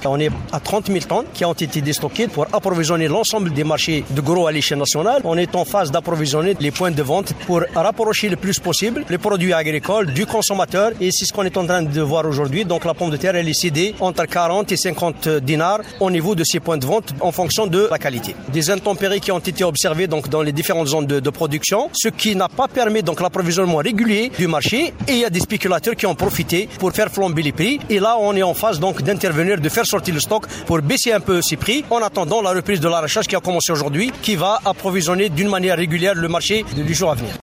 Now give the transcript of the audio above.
On est à 30 000 tonnes qui ont été déstockées pour approvisionner l'ensemble des marchés de gros à l'échelle nationale. On est en phase d'approvisionner les points de vente pour rapprocher le plus possible les produits agricoles du consommateur. Et c'est ce qu'on est en train de voir aujourd'hui. Donc la pomme de terre, elle est cédée entre 40 et 50 dinars au niveau de ces points de vente en fonction de la qualité. Des intempéries qui ont été observées donc dans les différentes zones de production, ce qui n'a pas permis donc l'approvisionnement régulier du marché. Et il y a des spéculateurs qui ont profité pour faire flamber les prix. Et là, on est en phase donc d'intervenir, de faire sortir le stock pour baisser un peu ces prix en attendant la reprise de l'arrachage qui a commencé aujourd'hui, qui va approvisionner d'une manière régulière le marché du jour à venir.